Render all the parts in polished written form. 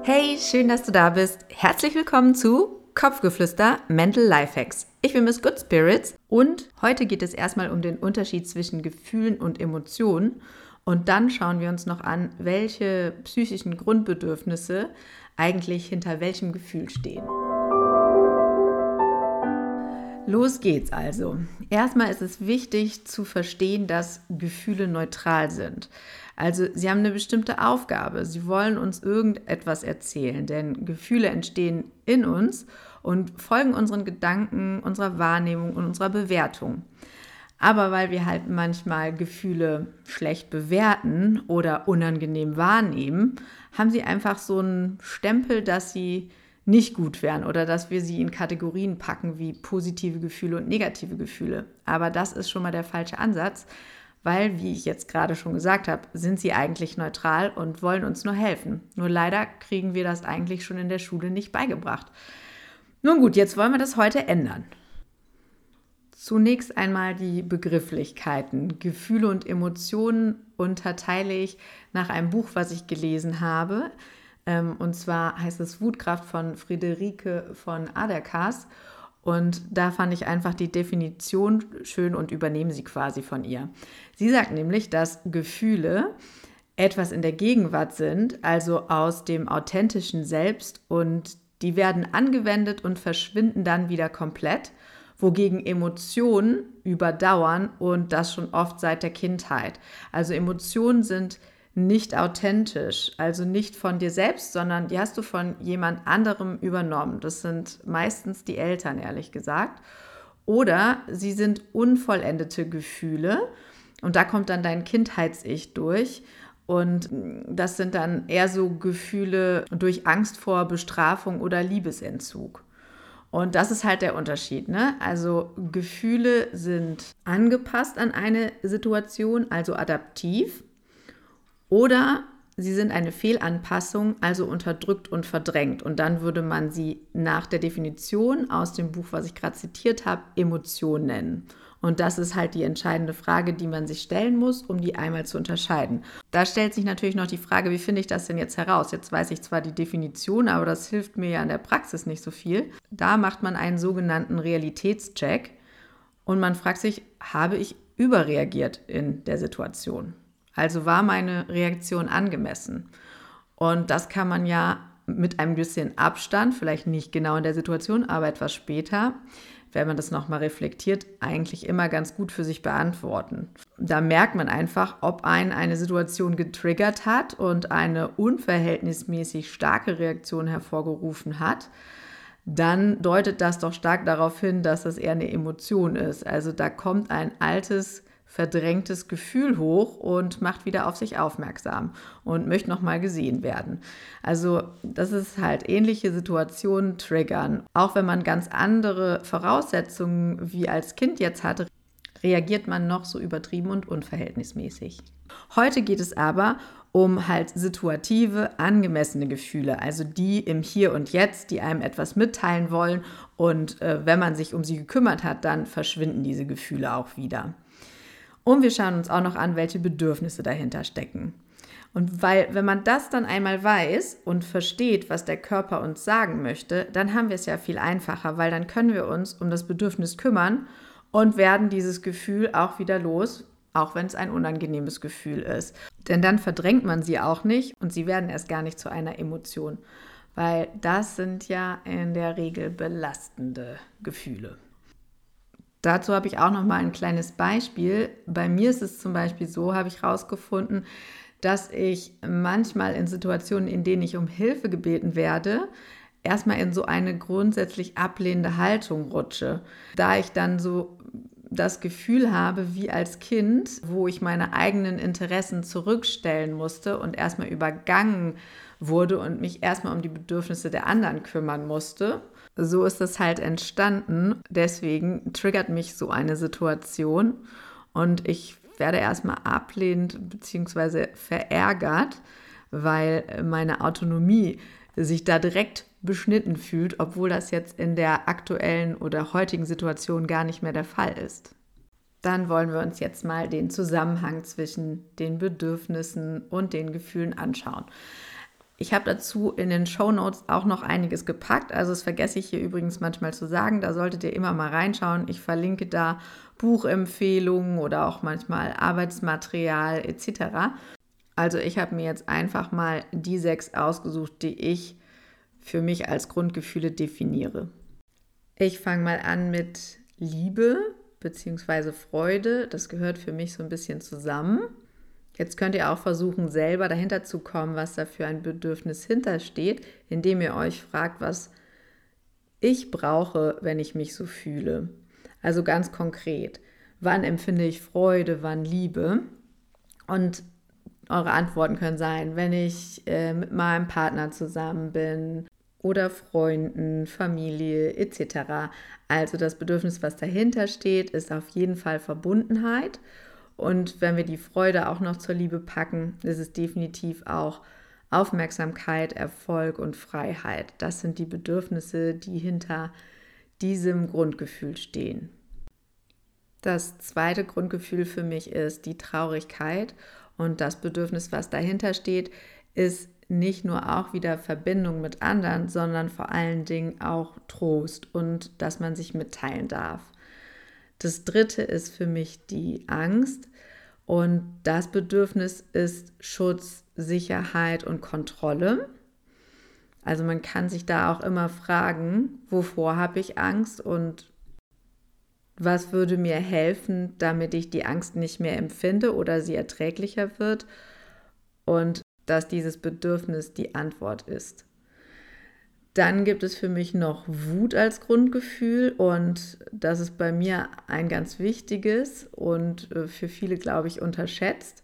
Hey, schön, dass du da bist. Herzlich willkommen zu Kopfgeflüster Mental Lifehacks. Ich bin Miss Good Spirits und heute geht es erstmal um den Unterschied zwischen Gefühlen und Emotionen. Und dann schauen wir uns noch an, welche psychischen Grundbedürfnisse eigentlich hinter welchem Gefühl stehen. Los geht's also. Erstmal ist es wichtig zu verstehen, dass Gefühle neutral sind. Also sie haben eine bestimmte Aufgabe. Sie wollen uns irgendetwas erzählen, denn Gefühle entstehen in uns und folgen unseren Gedanken, unserer Wahrnehmung und unserer Bewertung. Aber weil wir halt manchmal Gefühle schlecht bewerten oder unangenehm wahrnehmen, haben sie einfach so einen Stempel, dass sie nicht gut wären oder dass wir sie in Kategorien packen wie positive Gefühle und negative Gefühle. Aber das ist schon mal der falsche Ansatz, weil, wie ich jetzt gerade schon gesagt habe, sind sie eigentlich neutral und wollen uns nur helfen. Nur leider kriegen wir das eigentlich schon in der Schule nicht beigebracht. Nun gut, jetzt wollen wir das heute ändern. Zunächst einmal die Begrifflichkeiten. Gefühle und Emotionen unterteile ich nach einem Buch, was ich gelesen habe. Und zwar heißt es Wutkraft von Friederike von Aderkas. Und da fand ich einfach die Definition schön und übernehme sie quasi von ihr. Sie sagt nämlich, dass Gefühle etwas in der Gegenwart sind, also aus dem authentischen Selbst, und die werden angewendet und verschwinden dann wieder komplett, wogegen Emotionen überdauern und das schon oft seit der Kindheit. Also Emotionen sind nicht authentisch, also nicht von dir selbst, sondern die hast du von jemand anderem übernommen. Das sind meistens die Eltern, ehrlich gesagt. Oder sie sind unvollendete Gefühle und da kommt dann dein Kindheits-Ich durch. Und das sind dann eher so Gefühle durch Angst vor Bestrafung oder Liebesentzug. Und das ist halt der Unterschied, ne? Also Gefühle sind angepasst an eine Situation, also adaptiv. Oder sie sind eine Fehlanpassung, also unterdrückt und verdrängt. Und dann würde man sie nach der Definition aus dem Buch, was ich gerade zitiert habe, Emotion nennen. Und das ist halt die entscheidende Frage, die man sich stellen muss, um die einmal zu unterscheiden. Da stellt sich natürlich noch die Frage, wie finde ich das denn jetzt heraus? Jetzt weiß ich zwar die Definition, aber das hilft mir ja in der Praxis nicht so viel. Da macht man einen sogenannten Realitätscheck und man fragt sich, habe ich überreagiert in der Situation? Also war meine Reaktion angemessen? Und das kann man ja mit einem bisschen Abstand, vielleicht nicht genau in der Situation, aber etwas später, wenn man das nochmal reflektiert, eigentlich immer ganz gut für sich beantworten. Da merkt man einfach, ob einen eine Situation getriggert hat und eine unverhältnismäßig starke Reaktion hervorgerufen hat. Dann deutet das doch stark darauf hin, dass das eher eine Emotion ist. Also da kommt ein altes, verdrängtes Gefühl hoch und macht wieder auf sich aufmerksam und möchte nochmal gesehen werden. Also das ist halt ähnliche Situationen triggern. Auch wenn man ganz andere Voraussetzungen wie als Kind jetzt hatte, reagiert man noch so übertrieben und unverhältnismäßig. Heute geht es aber um halt situative, angemessene Gefühle, also die im Hier und Jetzt, die einem etwas mitteilen wollen und wenn man sich um sie gekümmert hat, dann verschwinden diese Gefühle auch wieder. Und wir schauen uns auch noch an, welche Bedürfnisse dahinter stecken. Und wenn man das dann einmal weiß und versteht, was der Körper uns sagen möchte, dann haben wir es ja viel einfacher, weil dann können wir uns um das Bedürfnis kümmern und werden dieses Gefühl auch wieder los, auch wenn es ein unangenehmes Gefühl ist. Denn dann verdrängt man sie auch nicht und sie werden erst gar nicht zu einer Emotion, weil das sind ja in der Regel belastende Gefühle. Dazu habe ich auch noch mal ein kleines Beispiel. Bei mir ist es zum Beispiel so, habe ich herausgefunden, dass ich manchmal in Situationen, in denen ich um Hilfe gebeten werde, erstmal in so eine grundsätzlich ablehnende Haltung rutsche. Da ich dann so das Gefühl habe, wie als Kind, wo ich meine eigenen Interessen zurückstellen musste und erstmal übergangen wurde und mich erstmal um die Bedürfnisse der anderen kümmern musste. So ist es halt entstanden. Deswegen triggert mich so eine Situation und ich werde erstmal ablehnend bzw. verärgert, weil meine Autonomie sich da direkt beschnitten fühlt, obwohl das jetzt in der aktuellen oder heutigen Situation gar nicht mehr der Fall ist. Dann wollen wir uns jetzt mal den Zusammenhang zwischen den Bedürfnissen und den Gefühlen anschauen. Ich habe dazu in den Shownotes auch noch einiges gepackt. Also das vergesse ich hier übrigens manchmal zu sagen. Da solltet ihr immer mal reinschauen. Ich verlinke da Buchempfehlungen oder auch manchmal Arbeitsmaterial etc. Also ich habe mir jetzt einfach mal die 6 ausgesucht, die ich für mich als Grundgefühle definiere. Ich fange mal an mit Liebe bzw. Freude. Das gehört für mich so ein bisschen zusammen. Jetzt könnt ihr auch versuchen, selber dahinter zu kommen, was da für ein Bedürfnis hintersteht, indem ihr euch fragt, was ich brauche, wenn ich mich so fühle. Also ganz konkret, wann empfinde ich Freude, wann Liebe? Und eure Antworten können sein, wenn ich mit meinem Partner zusammen bin oder Freunden, Familie etc. Also das Bedürfnis, was dahinter steht, ist auf jeden Fall Verbundenheit. Und wenn wir die Freude auch noch zur Liebe packen, ist es definitiv auch Aufmerksamkeit, Erfolg und Freiheit. Das sind die Bedürfnisse, die hinter diesem Grundgefühl stehen. Das zweite Grundgefühl für mich ist die Traurigkeit. Und das Bedürfnis, was dahinter steht, ist nicht nur auch wieder Verbindung mit anderen, sondern vor allen Dingen auch Trost und dass man sich mitteilen darf. Das dritte ist für mich die Angst und das Bedürfnis ist Schutz, Sicherheit und Kontrolle. Also man kann sich da auch immer fragen, wovor habe ich Angst und was würde mir helfen, damit ich die Angst nicht mehr empfinde oder sie erträglicher wird und dass dieses Bedürfnis die Antwort ist. Dann gibt es für mich noch Wut als Grundgefühl und das ist bei mir ein ganz wichtiges und für viele, glaube ich, unterschätzt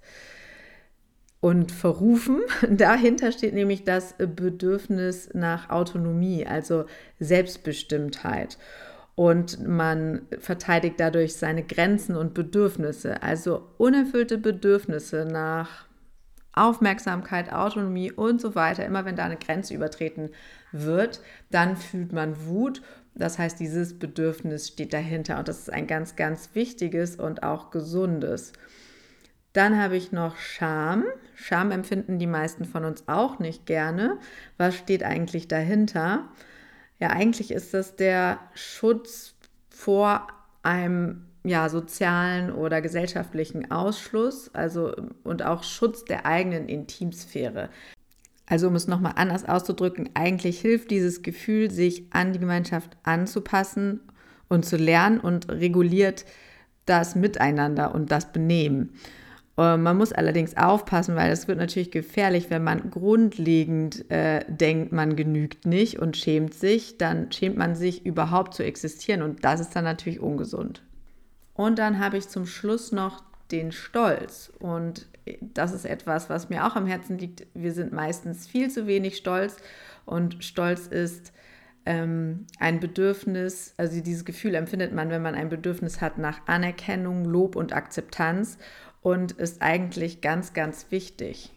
und verrufen. Dahinter steht nämlich das Bedürfnis nach Autonomie, also Selbstbestimmtheit. Und man verteidigt dadurch seine Grenzen und Bedürfnisse, also unerfüllte Bedürfnisse nach Aufmerksamkeit, Autonomie und so weiter. Immer wenn da eine Grenze übertreten wird, dann fühlt man Wut. Das heißt, dieses Bedürfnis steht dahinter und das ist ein ganz, ganz wichtiges und auch gesundes. Dann habe ich noch Scham. Scham empfinden die meisten von uns auch nicht gerne. Was steht eigentlich dahinter? Ja, eigentlich ist das der Schutz vor einem sozialen oder gesellschaftlichen Ausschluss, also und auch Schutz der eigenen Intimsphäre. Also um es nochmal anders auszudrücken, eigentlich hilft dieses Gefühl, sich an die Gemeinschaft anzupassen und zu lernen und reguliert das Miteinander und das Benehmen. Man muss allerdings aufpassen, weil es wird natürlich gefährlich, wenn man grundlegend denkt, man genügt nicht und schämt sich, dann schämt man sich überhaupt zu existieren und das ist dann natürlich ungesund. Und dann habe ich zum Schluss noch den Stolz und das ist etwas, was mir auch am Herzen liegt. Wir sind meistens viel zu wenig stolz und Stolz ist ein Bedürfnis, also dieses Gefühl empfindet man, wenn man ein Bedürfnis hat nach Anerkennung, Lob und Akzeptanz und ist eigentlich ganz, ganz wichtig.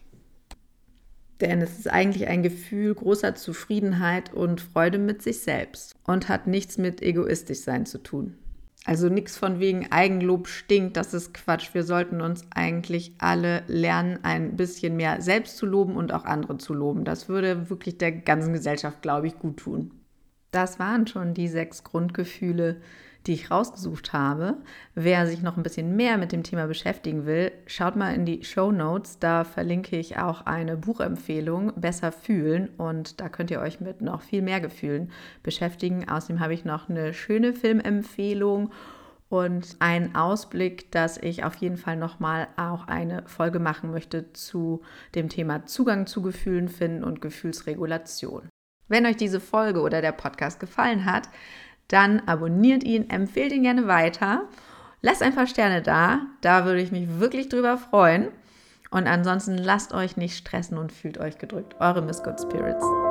Denn es ist eigentlich ein Gefühl großer Zufriedenheit und Freude mit sich selbst und hat nichts mit egoistisch sein zu tun. Also nichts von wegen Eigenlob stinkt, das ist Quatsch. Wir sollten uns eigentlich alle lernen, ein bisschen mehr selbst zu loben und auch andere zu loben. Das würde wirklich der ganzen Gesellschaft, glaube ich, gut tun. Das waren schon die 6 Grundgefühle, die ich rausgesucht habe. Wer sich noch ein bisschen mehr mit dem Thema beschäftigen will, schaut mal in die Shownotes. Da verlinke ich auch eine Buchempfehlung, Besser fühlen. Und da könnt ihr euch mit noch viel mehr Gefühlen beschäftigen. Außerdem habe ich noch eine schöne Filmempfehlung und einen Ausblick, dass ich auf jeden Fall nochmal auch eine Folge machen möchte zu dem Thema Zugang zu Gefühlen finden und Gefühlsregulation. Wenn euch diese Folge oder der Podcast gefallen hat, dann abonniert ihn, empfehlt ihn gerne weiter, lasst ein paar Sterne da würde ich mich wirklich drüber freuen. Und ansonsten lasst euch nicht stressen und fühlt euch gedrückt. Eure Miss Good Spirits.